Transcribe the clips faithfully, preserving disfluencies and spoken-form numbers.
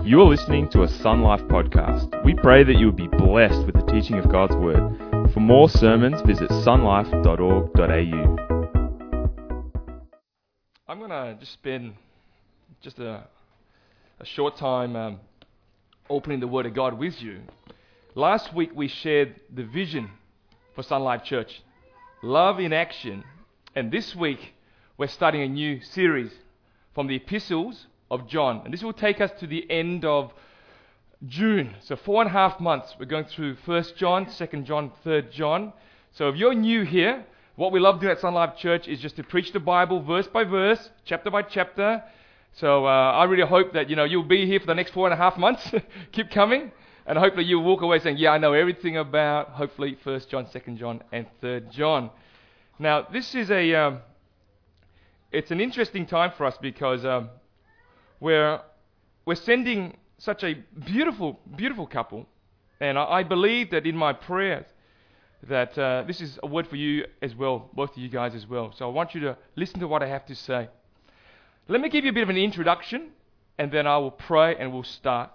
You are listening to a Sun Life podcast. We pray that you will be blessed with the teaching of God's Word. For more sermons, visit sunlife dot org dot a u. I'm going to just spend just a, a short time um, opening the Word of God with you. Last week we shared the vision for Sun Life Church, love in action. And this week we're starting a new series from the epistles of John. And this will take us to the end of June. So four and a half months. We're going through First John, Second John, Third John. So if you're new here, what we love doing at Sun Life Church is just to preach the Bible verse by verse, chapter by chapter. So uh, I really hope that you know you'll be here for the next four and a half months. Keep coming. And hopefully you'll walk away saying, yeah, I know everything about, hopefully, First John, Second John, and Third John. Now, this is a, um, it's an interesting time for us because um, we're, we're sending such a beautiful, beautiful couple. And I, I believe that in my prayers that uh, this is a word for you as well, both of you guys as well. So I want you to listen to what I have to say. Let me give you a bit of an introduction, and then I will pray and we'll start.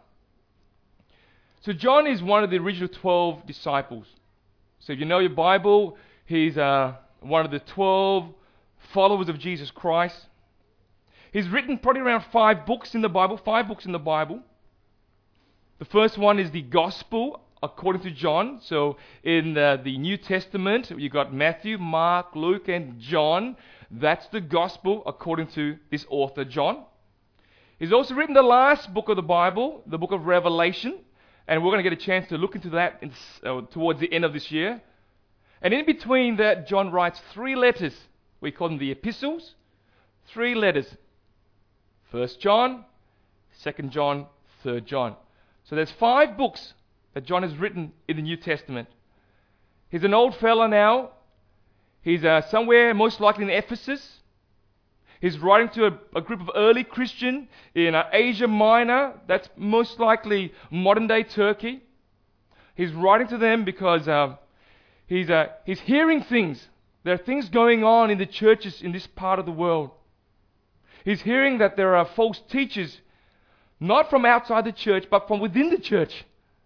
So John is one of the original twelve disciples. So if you know your Bible, he's uh, one of the twelve followers of Jesus Christ. He's written probably around five books in the Bible, five books in the Bible. The first one is the Gospel according to John. So in uh, the New Testament, you've got Matthew, Mark, Luke, and John. That's the Gospel according to this author, John. He's also written the last book of the Bible, the book of Revelation. And we're going to get a chance to look into that in, uh, towards the end of this year. And in between that, John writes three letters. We call them the epistles. Three letters. First John, Second John, Third John. So there's five books that John has written in the New Testament. He's an old fella now. He's uh, somewhere, most likely in Ephesus. He's writing to a, a group of early Christians in uh, Asia Minor. That's most likely modern-day Turkey. He's writing to them because uh, he's, uh, he's hearing things. There are things going on in the churches in this part of the world. He's hearing that there are false teachers, not from outside the church, but from within the church,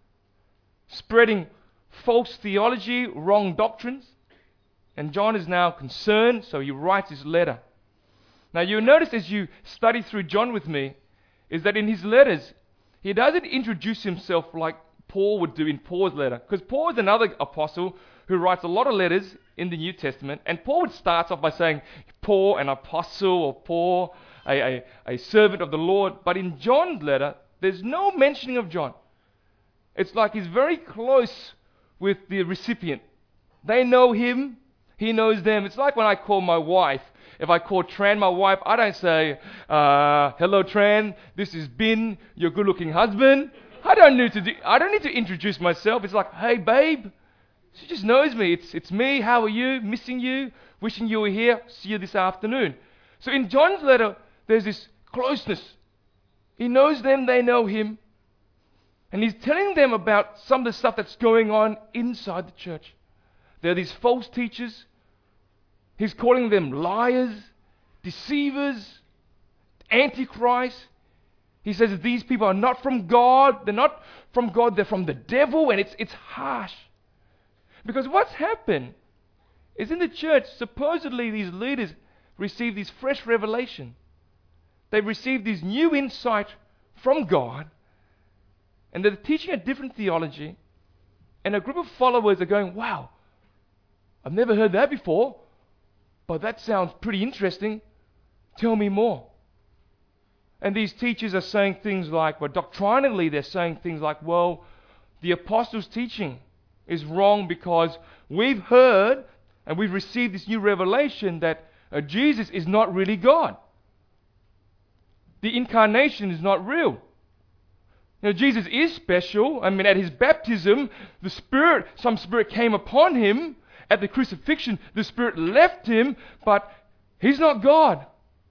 spreading false theology, wrong doctrines. And John is now concerned, so he writes his letter. Now you'll notice as you study through John with me, is that in his letters, he doesn't introduce himself like Paul would do in Paul's letter. Because Paul is another apostle who writes a lot of letters in the New Testament. And Paul would start off by saying, Paul, an apostle, or Paul, a, a, a servant of the Lord. But in John's letter, there's no mentioning of John. It's like he's very close with the recipient. They know him, he knows them. It's like when I call my wife. If I call Tran my wife, I don't say, uh, hello Tran, this is Bin, your good-looking husband. I don't need to do, I don't need to introduce myself. It's like, hey babe. She just knows me. It's it's me. How are you? Missing you. Wishing you were here. See you this afternoon. So in John's letter, there's this closeness. He knows them. They know him. And he's telling them about some of the stuff that's going on inside the church. There are these false teachers. He's calling them liars, deceivers, antichrist. He says that these people are not from God. They're not from God. They're from the devil. And it's it's harsh. Because what's happened is in the church, supposedly these leaders receive this fresh revelation. They've received this new insight from God. And they're teaching a different theology. And a group of followers are going, wow, I've never heard that before. But that sounds pretty interesting. Tell me more. And these teachers are saying things like, well, doctrinally they're saying things like, well, the apostles' teaching is wrong because we've heard and we've received this new revelation that uh, Jesus is not really God. The incarnation is not real. You know, Jesus is special. I mean, at his baptism, the Spirit, some Spirit came upon him. At the crucifixion, the Spirit left him, but he's not God.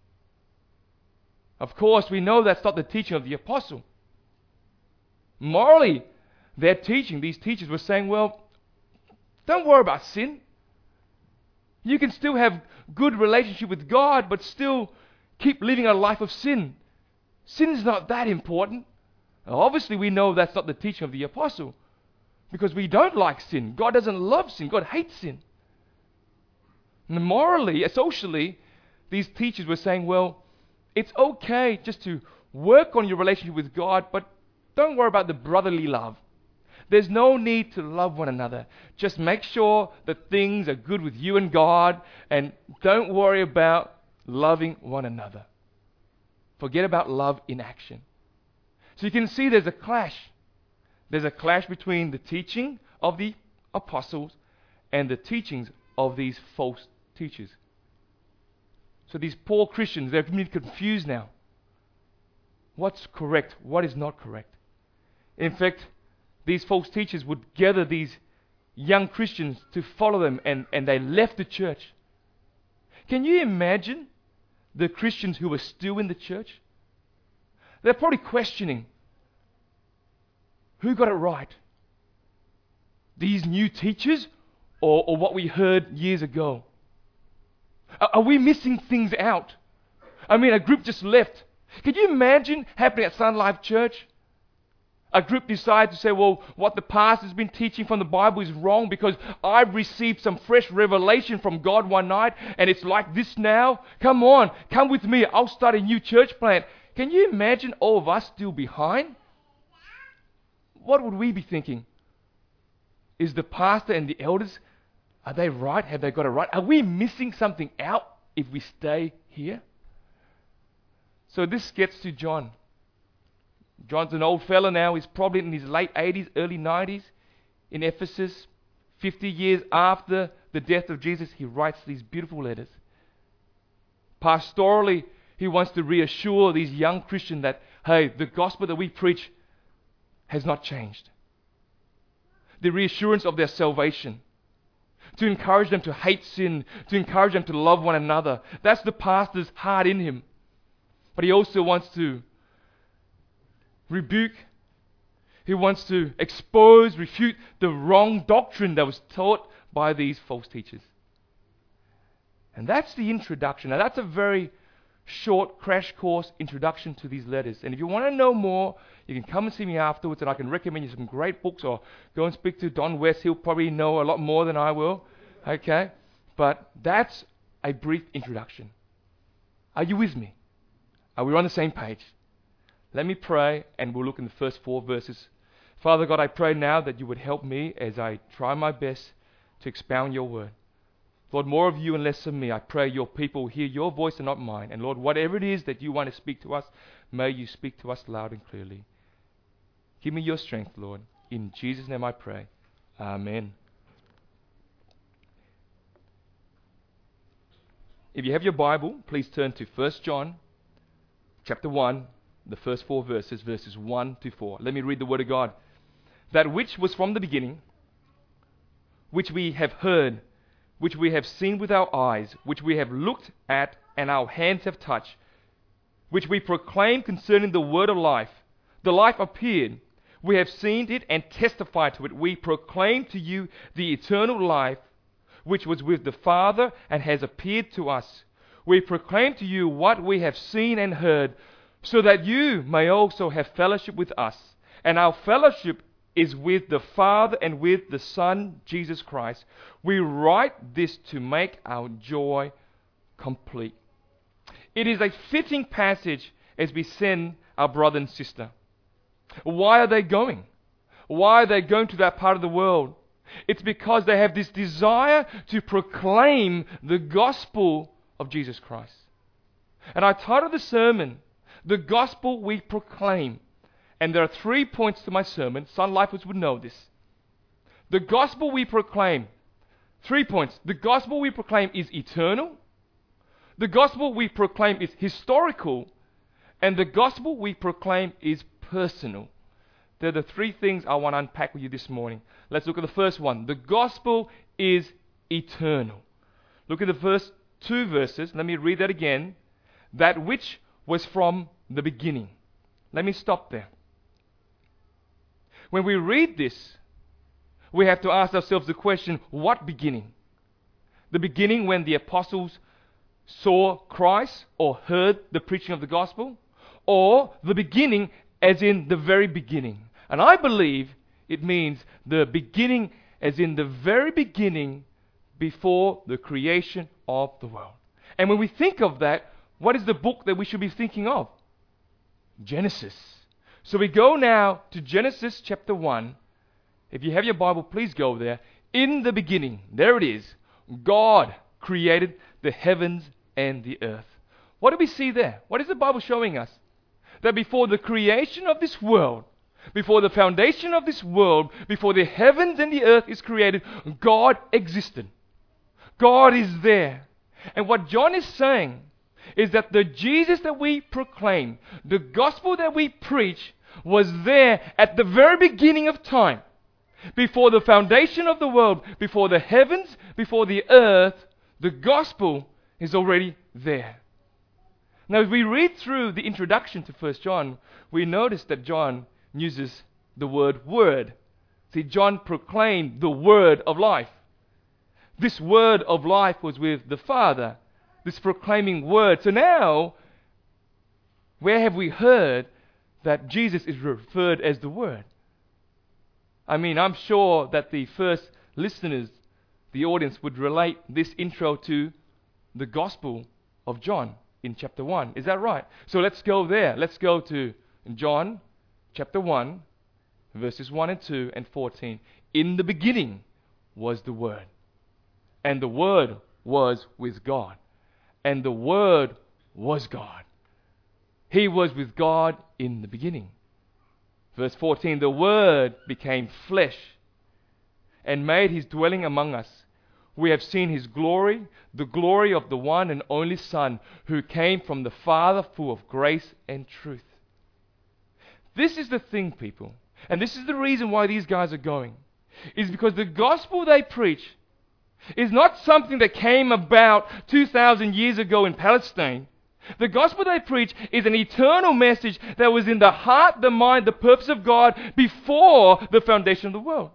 Of course, we know that's not the teaching of the apostle. Morally, their teaching, these teachers were saying, well, don't worry about sin. You can still have good relationship with God, but still keep living a life of sin. Sin is not that important. Now, obviously, we know that's not the teaching of the apostle because we don't like sin. God doesn't love sin. God hates sin. And morally, socially, these teachers were saying, well, it's okay just to work on your relationship with God, but don't worry about the brotherly love. There's no need to love one another. Just make sure that things are good with you and God, and don't worry about loving one another. Forget about love in action. So you can see there's a clash. There's a clash between the teaching of the apostles and the teachings of these false teachers. So these poor Christians, they're being confused now. What's correct? What is not correct? In fact, these false teachers would gather these young Christians to follow them, and, and they left the church. Can you imagine the Christians who were still in the church? They're probably questioning, who got it right? These new teachers or, or what we heard years ago? Are, are we missing things out? I mean, a group just left. Can you imagine happening at Sun Life Church? A group decides to say, well, what the pastor's been teaching from the Bible is wrong because I've received some fresh revelation from God one night and it's like this now. Come on, come with me. I'll start a new church plant. Can you imagine all of us still behind? What would we be thinking? Is the pastor and the elders, are they right? Have they got it right? Are we missing something out if we stay here? So this gets to John. John's an old fella now. He's probably in his late eighties, early nineties in Ephesus. fifty years after the death of Jesus, he writes these beautiful letters. Pastorally, he wants to reassure these young Christians that, hey, the gospel that we preach has not changed. The reassurance of their salvation. To encourage them to hate sin. To encourage them to love one another. That's the pastor's heart in him. But he also wants to rebuke. He wants to expose, refute the wrong doctrine that was taught by these false teachers. And that's the introduction. Now that's a very short crash course introduction to these letters. And if you want to know more, you can come and see me afterwards and I can recommend you some great books, or go and speak to Don West. He'll probably know a lot more than I will. Okay? But that's a brief introduction. Are you with me? Are we on the same page? Let me pray and we'll look in the first four verses. Father God, I pray now that you would help me as I try my best to expound your word. Lord, more of you and less of me. I pray your people hear your voice and not mine. And Lord, whatever it is that you want to speak to us, may you speak to us loud and clearly. Give me your strength, Lord. In Jesus' name I pray. Amen. If you have your Bible, please turn to First John chapter one, the first four verses, verses one to four. Let me read the word of God. That which was from the beginning, which we have heard, which we have seen with our eyes, which we have looked at and our hands have touched, which we proclaim concerning the word of life. The life appeared. We have seen it and testified to it. We proclaim to you the eternal life, which was with the Father and has appeared to us. We proclaim to you what we have seen and heard, so that you may also have fellowship with us. And our fellowship is with the Father and with the Son, Jesus Christ. We write this to make our joy complete. It is a fitting passage as we send our brother and sister. Why are they going? Why are they going to that part of the world? It's because they have this desire to proclaim the gospel of Jesus Christ. And I titled the sermon, The Gospel We Proclaim. And there are three points to my sermon. Sun Lifers would know this. The gospel we proclaim. Three points. The gospel we proclaim is eternal. The gospel we proclaim is historical. And the gospel we proclaim is personal. They're the three things I want to unpack with you this morning. Let's look at the first one. The gospel is eternal. Look at the first two verses. Let me read that again. That which was from the beginning. Let me stop there. When we read this, we have to ask ourselves the question, what beginning? The beginning when the apostles saw Christ or heard the preaching of the gospel? Or the beginning as in the very beginning. And I believe it means the beginning as in the very beginning before the creation of the world. And when we think of that, what is the book that we should be thinking of? Genesis. So we go now to Genesis chapter one. If you have your Bible, please go there. In the beginning, there it is, God created the heavens and the earth. What do we see there? What is the Bible showing us? That before the creation of this world, before the foundation of this world, before the heavens and the earth is created, God existed. God is there. And what John is saying is that the Jesus that we proclaim, the gospel that we preach, was there at the very beginning of time. Before the foundation of the world, before the heavens, before the earth, the gospel is already there. Now, as we read through the introduction to First John, we notice that John uses the word word. See, John proclaimed the word of life. This word of life was with the Father, this proclaiming word. So now, where have we heard that Jesus is referred as the Word? I mean, I'm sure that the first listeners, the audience, would relate this intro to the Gospel of John in chapter one. Is that right? So let's go there. Let's go to John chapter one, verses one and two and fourteen. In the beginning was the Word, and the Word was with God, and the Word was God. He was with God in the beginning. Verse fourteen, the Word became flesh and made His dwelling among us. We have seen His glory, the glory of the one and only Son, who came from the Father, full of grace and truth. This is the thing, people, and this is the reason why these guys are going, is because the gospel they preach is not something that came about two thousand years ago in Palestine. The gospel they preach is an eternal message that was in the heart, the mind, the purpose of God before the foundation of the world.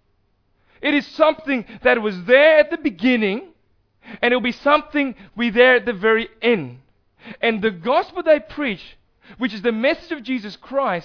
It is something that was there at the beginning, and it will be something we there at the very end. And the gospel they preach, which is the message of Jesus Christ,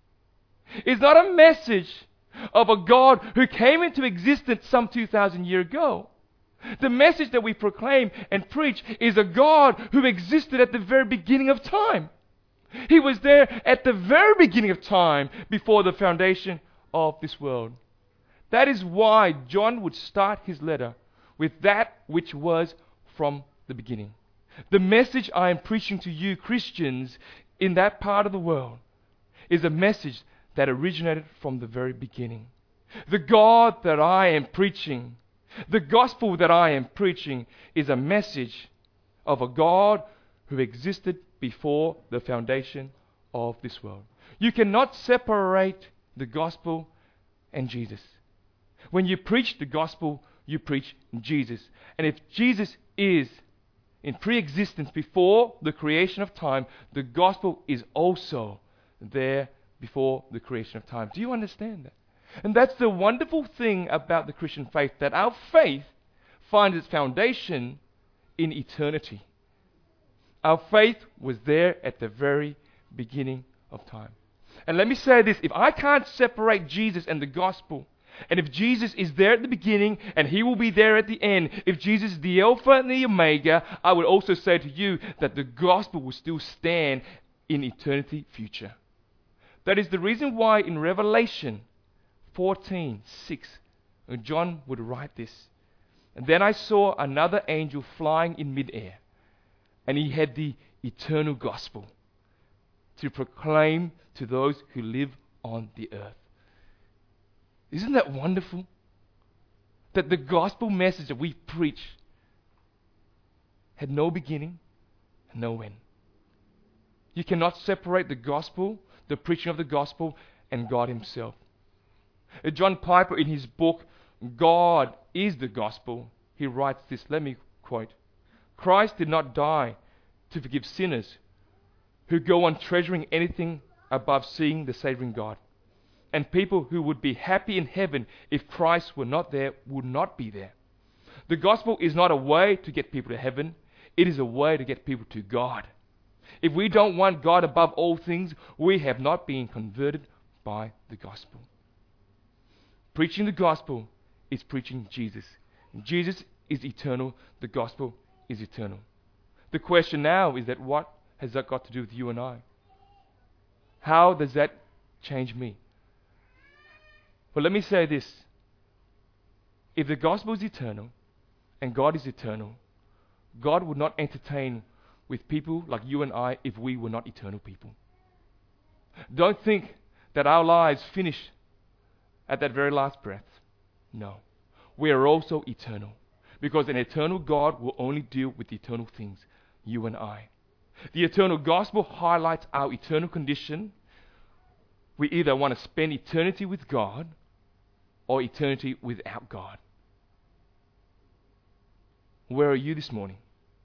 is not a message of a God who came into existence some two thousand years ago. The message that we proclaim and preach is a God who existed at the very beginning of time. He was there at the very beginning of time before the foundation of this world. That is why John would start his letter with that which was from the beginning. The message I am preaching to you Christians in that part of the world is a message that originated from the very beginning. The God that I am preaching, the gospel that I am preaching, is a message of a God who existed before the foundation of this world. You cannot separate the gospel and Jesus. When you preach the gospel, you preach Jesus. And if Jesus is in pre-existence before the creation of time, the gospel is also there before the creation of time. Do you understand that? And that's the wonderful thing about the Christian faith, that our faith finds its foundation in eternity. Our faith was there at the very beginning of time. And let me say this, if I can't separate Jesus and the gospel, and if Jesus is there at the beginning and He will be there at the end, if Jesus is the Alpha and the Omega, I would also say to you that the gospel will still stand in eternity future. That is the reason why in Revelation fourteen six, John would write this. And then I saw another angel flying in midair, and he had the eternal gospel to proclaim to those who live on the earth. Isn't that wonderful? That the gospel message that we preach had no beginning and no end. You cannot separate the gospel, the preaching of the gospel, and God Himself. John Piper, in his book, God is the Gospel, he writes this, let me quote, Christ did not die to forgive sinners who go on treasuring anything above seeing the saving God. And people who would be happy in heaven if Christ were not there would not be there. The gospel is not a way to get people to heaven. It is a way to get people to God. if we don't want God above all things, we have not been converted by the gospel. Preaching the gospel is preaching Jesus. Jesus is eternal. The gospel is eternal. The question now is that what has that got to do with you and I? How does that change me? Well, let me say this. If the gospel is eternal and God is eternal, God would not entertain with people like you and I if we were not eternal people. Don't think that our lives finish at that very last breath. No. We are also eternal. Because an eternal God will only deal with eternal things, you and I. The eternal gospel highlights our eternal condition. We either want to spend eternity with God or eternity without God. Where are you this morning?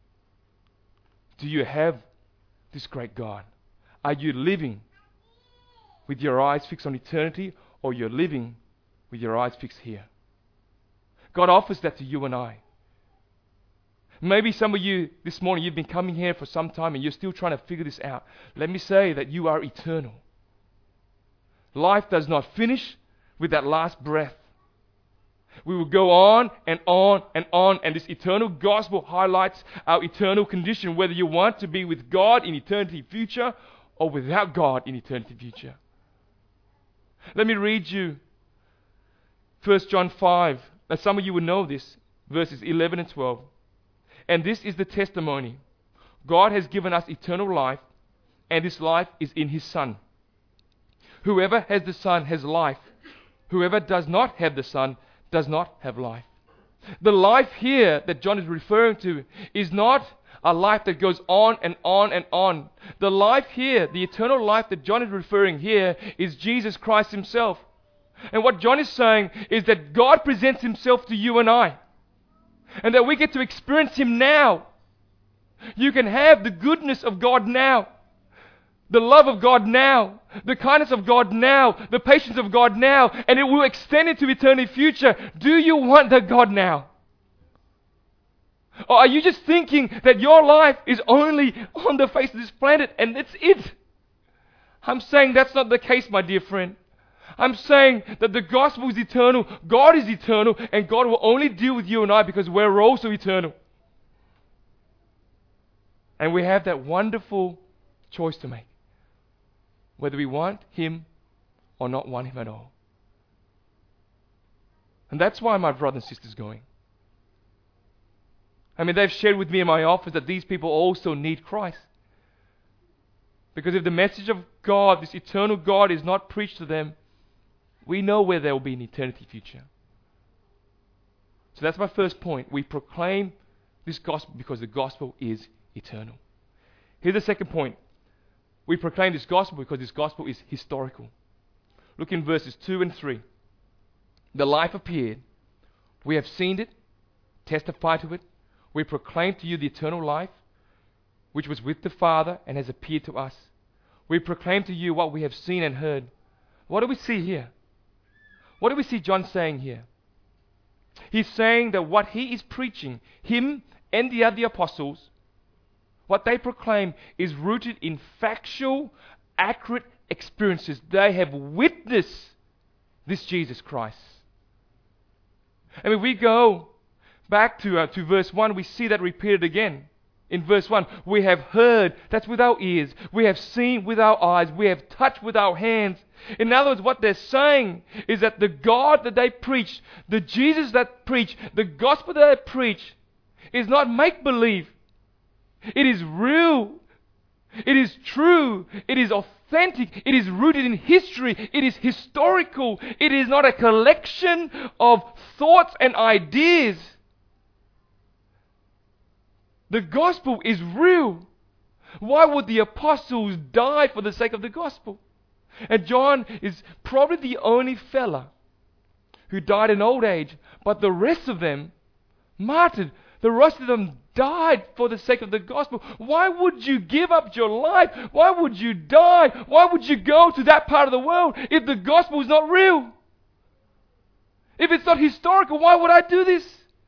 Do you have this great God? Are you living with your eyes fixed on eternity, or you're living with your eyes fixed here? God offers that to you and I. Maybe some of you this morning, you've been coming here for some time and you're still trying to figure this out. Let me say that you are eternal. Life does not finish with that last breath. We will go on and on and on, and this eternal gospel highlights our eternal condition, whether you want to be with God in eternity future or without God in eternity future. Let me read you First John five. Now some of you will know this, verses eleven and twelve. And this is the testimony. God has given us eternal life, and this life is in His Son. Whoever has the Son has life. Whoever does not have the Son does not have life. The life here that John is referring to is not a life that goes on and on and on. The life here, the eternal life that John is referring here, is Jesus Christ Himself. And what John is saying is that God presents Himself to you and I, and that we get to experience Him now. You can have the goodness of God now, the love of God now, the kindness of God now, the patience of God now, and it will extend into eternity future. Do you want that God now? Or are you just thinking that your life is only on the face of this planet and that's it? I'm saying that's not the case, my dear friend. I'm saying that the gospel is eternal, God is eternal, and God will only deal with you and I because we're also eternal. And we have that wonderful choice to make, whether we want Him or not want Him at all. And that's why my brothers and sisters going. I mean, they've shared with me in my office that these people also need Christ. Because if the message of God, this eternal God, is not preached to them, we know where they will be in eternity future. So that's my first point. We proclaim this gospel because the gospel is eternal. Here's the second point. We proclaim this gospel because this gospel is historical. Look in verses two and three. The life appeared. We have seen it, testified to it. We proclaim to you the eternal life, which was with the Father and has appeared to us. We proclaim to you what we have seen and heard. What do we see here? What do we see John saying here? He's saying that what he is preaching, him and the other apostles, what they proclaim is rooted in factual, accurate experiences. They have witnessed this Jesus Christ. I mean, we go back to, uh, to verse one, we see that repeated again. In verse one, we have heard, that's with our ears. We have seen with our eyes. We have touched with our hands. In other words, what they're saying is that the God that they preach, the Jesus that preach, the gospel that they preach, is not make-believe. It is real. It is true. It is authentic. It is rooted in history. It is historical. It is not a collection of thoughts and ideas. The gospel is real. Why would the apostles die for the sake of the gospel? And John is probably the only fella who died in old age, but the rest of them martyred. The rest of them died for the sake of the gospel. Why would you give up your life? Why would you die? Why would you go to that part of the world if the gospel is not real? If it's not historical, why would I do this?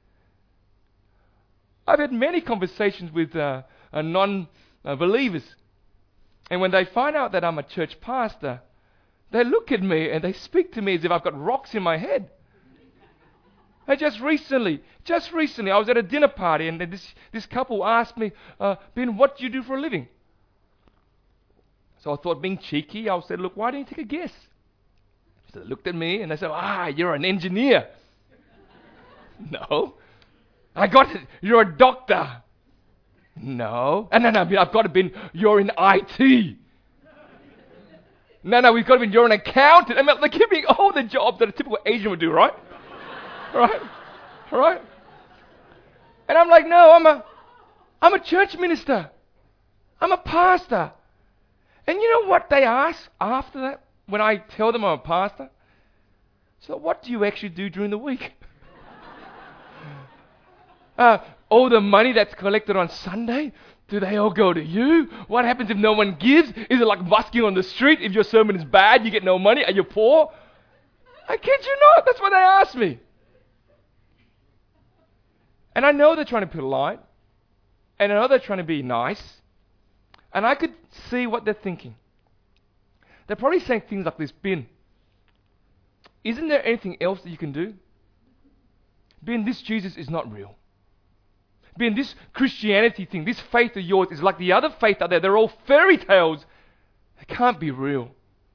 I've had many conversations with uh, uh, non-believers And when they find out that I'm a church pastor, they look at me and they speak to me as if I've got rocks in my head. Hey, just recently, just recently, I was at a dinner party and this, this couple asked me, uh, Ben, what do you do for a living? So I thought, being cheeky, I said, look, why don't you take a guess? So they looked at me and they said, ah, you're an engineer. No. I got it. You're a doctor. No. And no, no, I've got to be, you're in I T. No, no, we've got to be, you're an accountant. I mean, they're giving all the jobs that a typical Asian would do, right? Right? Right? And I'm like, no, I'm a, I'm a church minister. I'm a pastor. And you know what they ask after that when I tell them I'm a pastor? So what do you actually do during the week? uh, all the money that's collected on Sunday, do they all go to you? What happens if no one gives? Is it like busking on the street? If your sermon is bad, you get no money? Are you poor? I kid you not. That's what they ask me. And I know they're trying to be polite. And I know they're trying to be nice. And I could see what they're thinking. They're probably saying things like this, Ben, isn't there anything else that you can do? Ben, this Jesus is not real. Ben, this Christianity thing, this faith of yours is like the other faith out there. They're all fairy tales. They can't be real.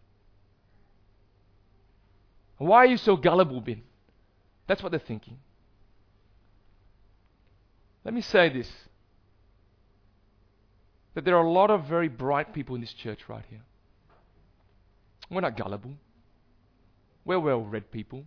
Why are you so gullible, Ben? That's what they're thinking. Let me say this. That there are a lot of very bright people in this church right here. We're not gullible. We're well-read people.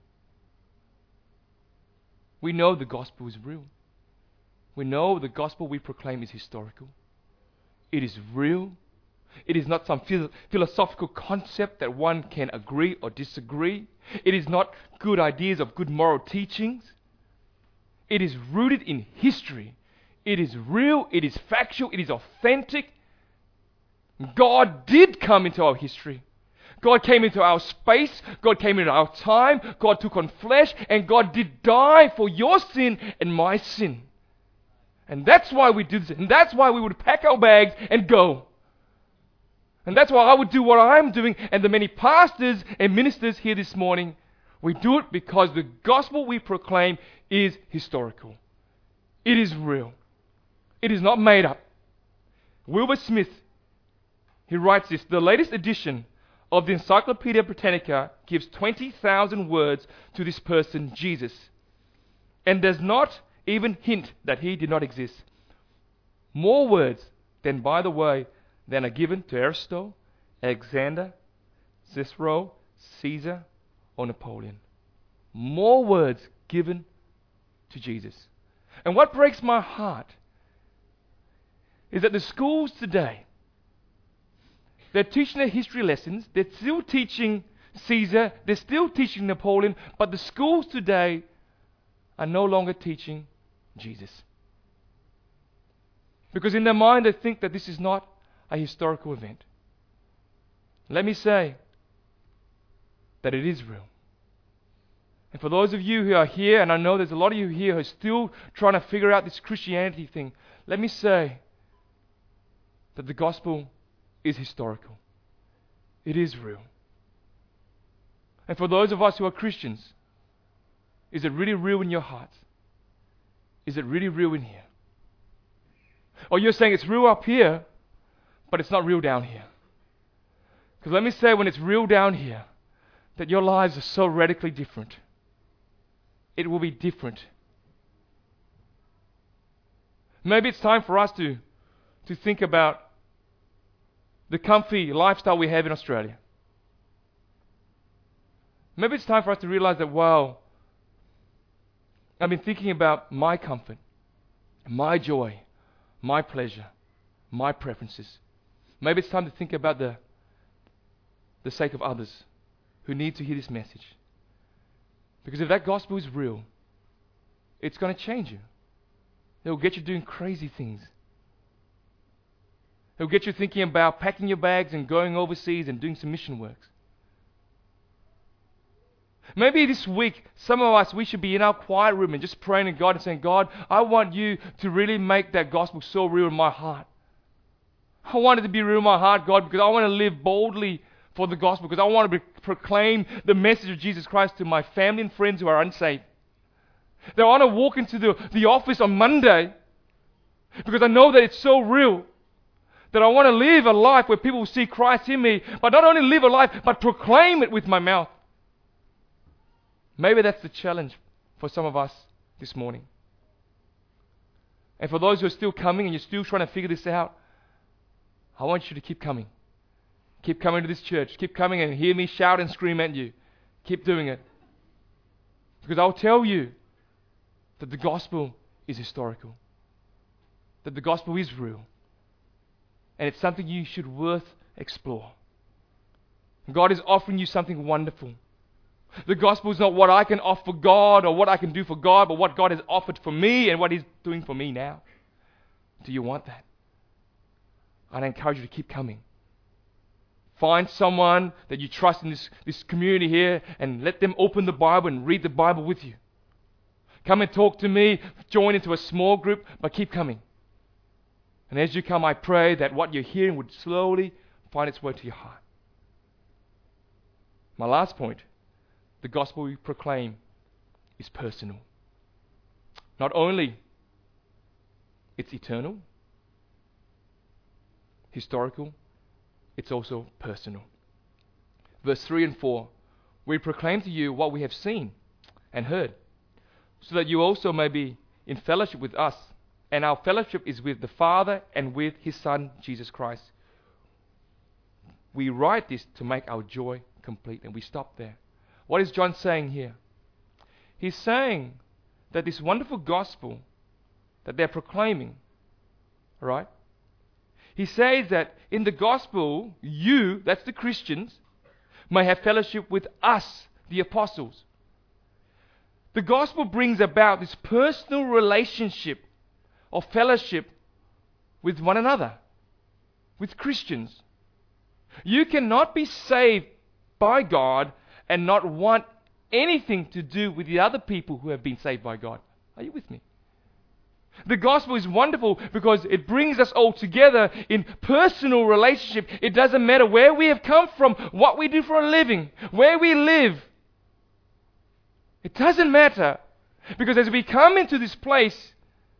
We know the gospel is real. We know the gospel we proclaim is historical. It is real. It is not some phil- philosophical concept that one can agree or disagree. It is not good ideas of good moral teachings. It is rooted in history. It is real. It is factual. It is authentic. God did come into our history. God came into our space. God came into our time. God took on flesh. And God did die for your sin and my sin. And that's why we did this. And that's why we would pack our bags and go. And that's why I would do what I'm doing. And the many pastors and ministers here this morning, we do it because the gospel we proclaim is historical. It is real. It is not made up. Wilbur Smith, he writes this, the latest edition of the Encyclopedia Britannica gives twenty thousand words to this person, Jesus, and does not even hint that he did not exist. More words than, by the way, than are given to Aristotle, Alexander, Cicero, Caesar, or Napoleon. More words given to Jesus. And what breaks my heart is that the schools today, they're teaching their history lessons, they're still teaching Caesar, they're still teaching Napoleon, but the schools today are no longer teaching Jesus. Because in their mind they think that this is not a historical event. Let me say that it is real. And for those of you who are here, and I know there's a lot of you here who are still trying to figure out this Christianity thing, let me say that the gospel is historical. It is real. And for those of us who are Christians, is it really real in your heart? Is it really real in here? Or you're saying it's real up here, but it's not real down here. Because let me say, when it's real down here, that your lives are so radically different. It will be different. Maybe it's time for us to, to think about the comfy lifestyle we have in Australia. Maybe it's time for us to realize that, wow, I've been thinking about my comfort, my joy, my pleasure, my preferences. Maybe it's time to think about the, the sake of others who need to hear this message. Because if that gospel is real, it's going to change you. It will get you doing crazy things. It will get you thinking about packing your bags and going overseas and doing some mission works. Maybe this week, some of us, we should be in our quiet room and just praying to God and saying, God, I want you to really make that gospel so real in my heart. I want it to be real in my heart, God, because I want to live boldly for the gospel, because I want to be, proclaim the message of Jesus Christ to my family and friends who are unsaved. That I want to walk into the, the office on Monday because I know that it's so real. That I want to live a life where people will see Christ in me, but not only live a life, but proclaim it with my mouth. Maybe that's the challenge for some of us this morning. And for those who are still coming and you're still trying to figure this out, I want you to keep coming. Keep coming to this church. Keep coming and hear me shout and scream at you. Keep doing it. Because I'll tell you that the gospel is historical. That the gospel is real. And it's something you should worth explore. God is offering you something wonderful. The gospel is not what I can offer God or what I can do for God, but what God has offered for me and what He's doing for me now. Do you want that? I'd encourage you to keep coming. Find someone that you trust in this, this community here and let them open the Bible and read the Bible with you. Come and talk to me, join into a small group, but keep coming. And as you come, I pray that what you're hearing would slowly find its way to your heart. My last point, the gospel we proclaim is personal. Not only it's eternal, historical, it's also personal. Verse three and four, we proclaim to you what we have seen and heard, so that you also may be in fellowship with us. And our fellowship is with the Father and with His Son, Jesus Christ. We write this to make our joy complete. And we stop there. What is John saying here? He's saying that this wonderful gospel that they're proclaiming, right? He says that in the gospel, you, that's the Christians, may have fellowship with us, the apostles. The gospel brings about this personal relationship or fellowship with one another, with Christians. You cannot be saved by God and not want anything to do with the other people who have been saved by God. Are you with me? The gospel is wonderful because it brings us all together in personal relationship. It doesn't matter where we have come from, what we do for a living, where we live. It doesn't matter, because as we come into this place,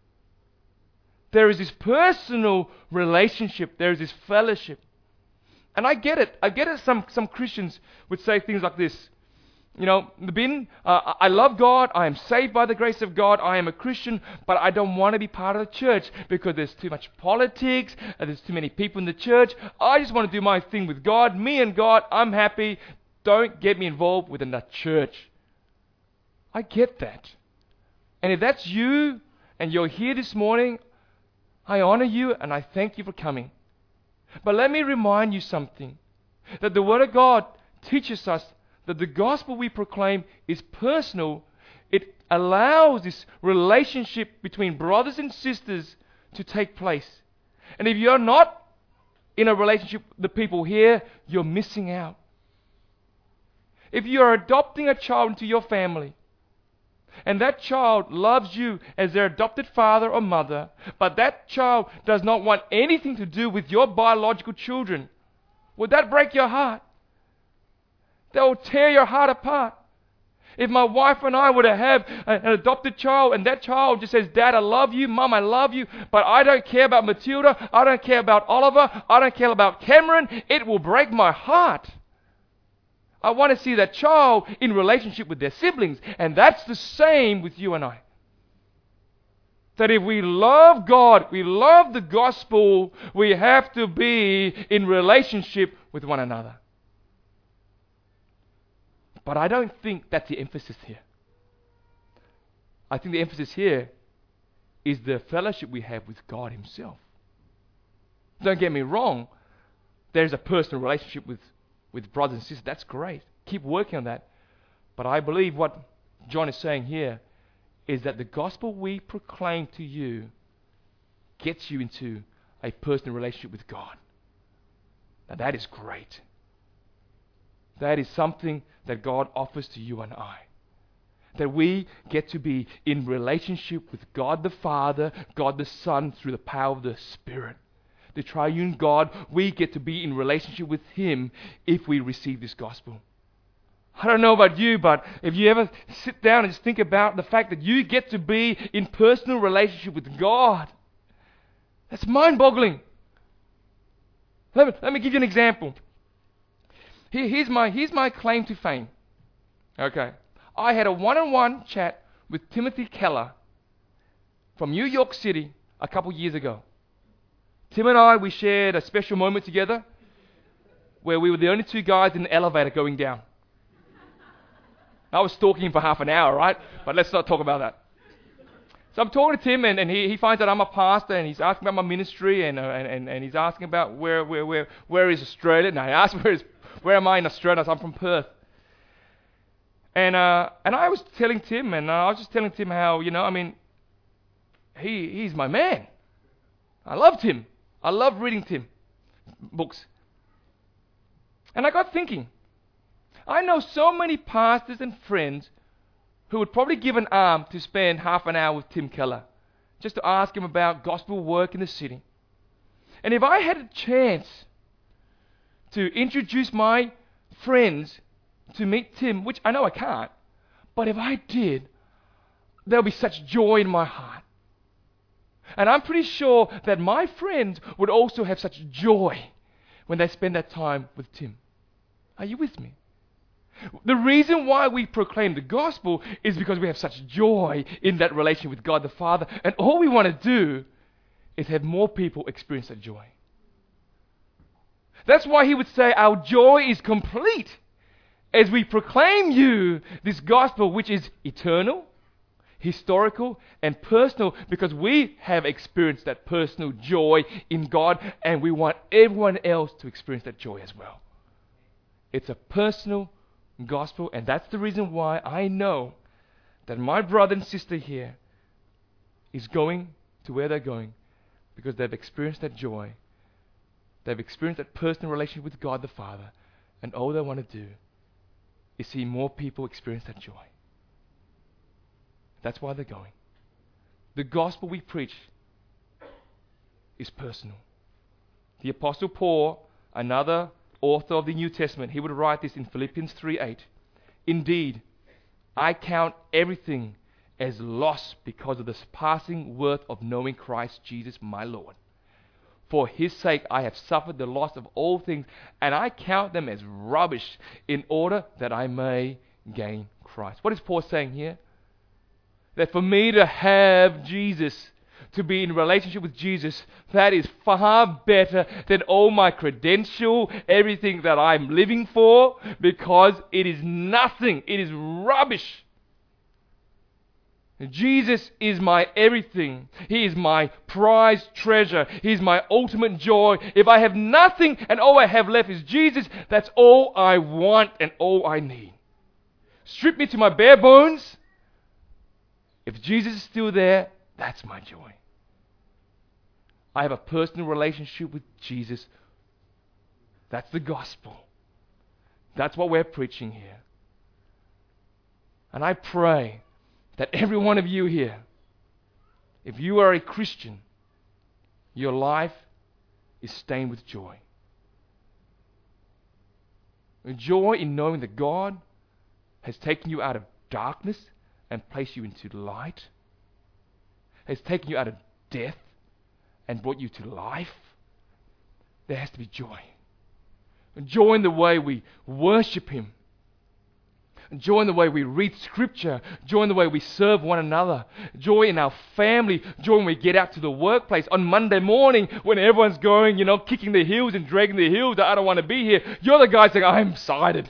there is this personal relationship. There is this fellowship. And I get it. I get it. Some, some Christians would say things like this. You know, Bin, uh, I love God. I am saved by the grace of God. I am a Christian, but I don't want to be part of the church because there's too much politics. Uh, there's too many people in the church. I just want to do my thing with God. Me and God, I'm happy. Don't get me involved with another church. I get that. And if that's you and you're here this morning, I honor you and I thank you for coming. But let me remind you something. That the Word of God teaches us that the gospel we proclaim is personal. It allows this relationship between brothers and sisters to take place. And if you're not in a relationship with the people here, you're missing out. If you're adopting a child into your family, and that child loves you as their adopted father or mother, but that child does not want anything to do with your biological children, would that break your heart? That will tear your heart apart. If my wife and I were to have an adopted child and that child just says, Dad, I love you, Mom, I love you, but I don't care about Matilda, I don't care about Oliver, I don't care about Cameron, it will break my heart. I want to see that child in relationship with their siblings. And that's the same with you and I. That if we love God, we love the gospel, we have to be in relationship with one another. But I don't think that's the emphasis here. I think the emphasis here is the fellowship we have with God Himself. Don't get me wrong. There's a personal relationship with with brothers and sisters. That's great. Keep working on that. But I believe what John is saying here is that the gospel we proclaim to you gets you into a personal relationship with God. Now that is great. That is something that God offers to you and I. That we get to be in relationship with God the Father, God the Son, through the power of the Spirit. the triune God. We get to be in relationship with Him if we receive this gospel. I don't know about you, but if you ever sit down and just think about the fact that you get to be in personal relationship with God, that's mind-boggling. Let me, let me give you an example. Here, here's my here's my claim to fame. Okay, I had a one-on-one chat with Timothy Keller from New York City a couple years ago. Tim and I, we shared a special moment together where we were the only two guys in the elevator going down. I was stalking him for half an hour, right? But let's not talk about that. So I'm talking to Tim, and, and he, he finds out I'm a pastor, and he's asking about my ministry, and uh, and, and, and he's asking about where where where where is Australia. And I asked where is where am I in Australia? I said, I'm from Perth. And uh, and I was telling Tim, and uh, I was just telling Tim how, you know, I mean, he he's my man. I loved him. I love reading Tim books. And I got thinking, I know so many pastors and friends who would probably give an arm to spend half an hour with Tim Keller, just to ask him about gospel work in the city. And if I had a chance to introduce my friends to meet Tim, which I know I can't, but if I did, there'll be such joy in my heart. And I'm pretty sure that my friends would also have such joy when they spend that time with Tim. Are you with me? The reason why we proclaim the gospel is because we have such joy in that relationship with God the Father. And all we want to do is have more people experience that joy. That's why he would say our joy is complete as we proclaim you this gospel, which is eternal, historical, and personal, because we have experienced that personal joy in God, and we want everyone else to experience that joy as well. It's a personal gospel, and that's the reason why I know that my brother and sister here is going to where they're going, because they've experienced that joy. They've experienced that personal relationship with God the Father, and all they want to do is see more people experience that joy. That's why they're going. The gospel we preach is personal. The Apostle Paul, another author of the New Testament, he would write this in Philippians three eight. Indeed, I count everything as loss because of the surpassing worth of knowing Christ Jesus my Lord. For his sake I have suffered the loss of all things, and I count them as rubbish in order that I may gain Christ. What is Paul saying here? That for me to have Jesus, to be in relationship with Jesus, that is far better than all my credential, everything that I'm living for, because it is nothing. It is rubbish. Jesus is my everything. He is my prized treasure. He is my ultimate joy. If I have nothing and all I have left is Jesus, that's all I want and all I need. Strip me to my bare bones. If Jesus is still there, that's my joy. I have a personal relationship with Jesus. That's the gospel. That's what we're preaching here. And I pray that every one of you here, if you are a Christian, your life is stained with joy. Joy in knowing that God has taken you out of darkness and placed you into light, has taken you out of death and brought you to life. There has to be joy. Joy in the way we worship Him. Joy in the way we read Scripture. Joy in the way we serve one another. Joy in our family. Joy when we get out to the workplace on Monday morning when everyone's going, you know, kicking their heels and dragging their heels. I don't want to be here. You're the guy saying, I'm excited.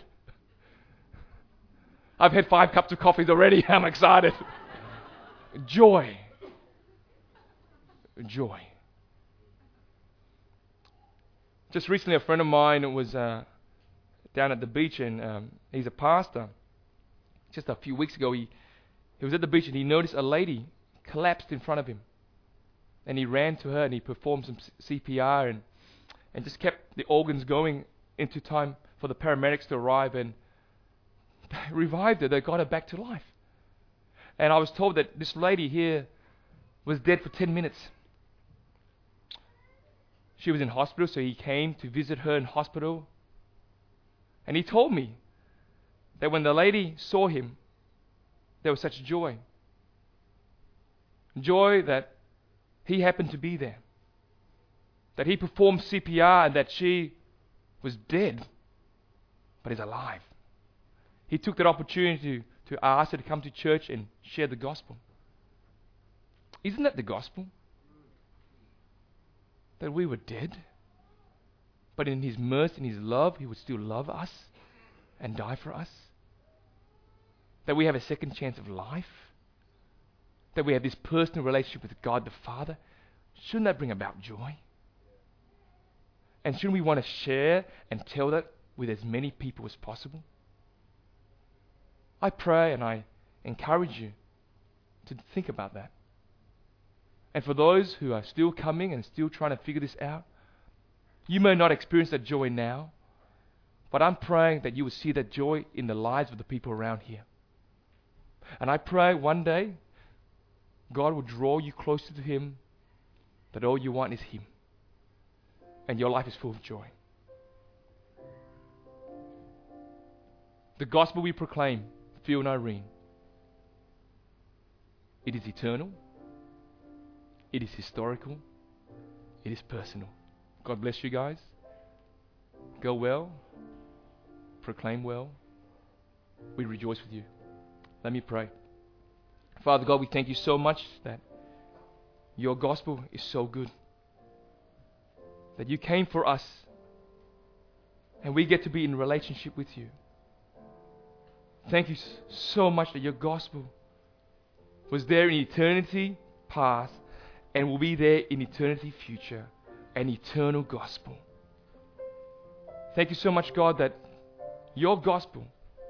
I've had five cups of coffee already. I'm excited. Joy. Joy. Just recently, a friend of mine was uh, down at the beach, and um, he's a pastor. Just a few weeks ago, he, he was at the beach and he noticed a lady collapsed in front of him. And he ran to her and he performed some C P R and, and just kept the organs going into time for the paramedics to arrive, and revived her. They got her back to life. And I was told that this lady here was dead for ten minutes. She was in hospital, so he came to visit her in hospital. And he told me that when the lady saw him, there was such joy. Joy that he happened to be there. That he performed C P R and that she was dead, but is alive. He took that opportunity to, to ask her to come to church and share the gospel. Isn't that the gospel? That we were dead, but in His mercy and His love, He would still love us and die for us. That we have a second chance of life. That we have this personal relationship with God the Father. Shouldn't that bring about joy? And shouldn't we want to share and tell that with as many people as possible? I pray and I encourage you to think about that. And for those who are still coming and still trying to figure this out, you may not experience that joy now, but I'm praying that you will see that joy in the lives of the people around here. And I pray one day God will draw you closer to Him, that all you want is Him, and your life is full of joy. The gospel we proclaim, Phil and Irene, it is eternal, it is historical, it is personal. God bless you guys. Go well, proclaim well. We rejoice with you. Let me pray. Father God, we thank you so much that your gospel is so good. That you came for us and we get to be in relationship with you. Thank you so much that your gospel was there in eternity past and will be there in eternity future, an eternal gospel. Thank you so much, God, that your gospel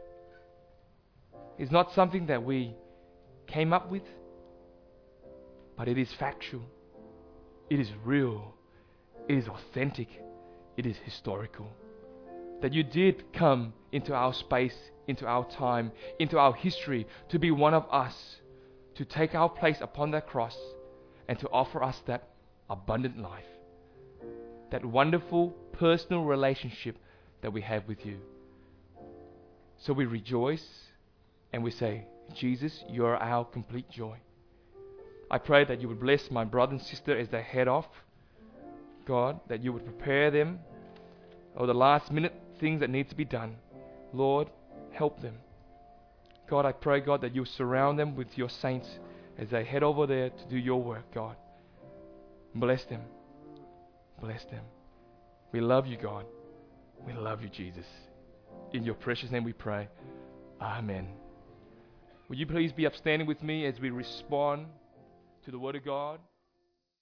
is not something that we came up with, but it is factual, it is real, it is authentic, it is historical. That you did come into our space, into our time, into our history, to be one of us, to take our place upon that cross, and to offer us that abundant life, that wonderful personal relationship that we have with you. So we rejoice and we say, Jesus, you are our complete joy. I pray that you would bless my brother and sister as they head off. God, that you would prepare them or the last minute things that need to be done. Lord, help them. God, I pray, God, that you surround them with your saints as they head over there to do your work, God. Bless them. Bless them. We love you, God. We love you, Jesus. In your precious name we pray. Amen. Will you please be upstanding with me as we respond to the Word of God?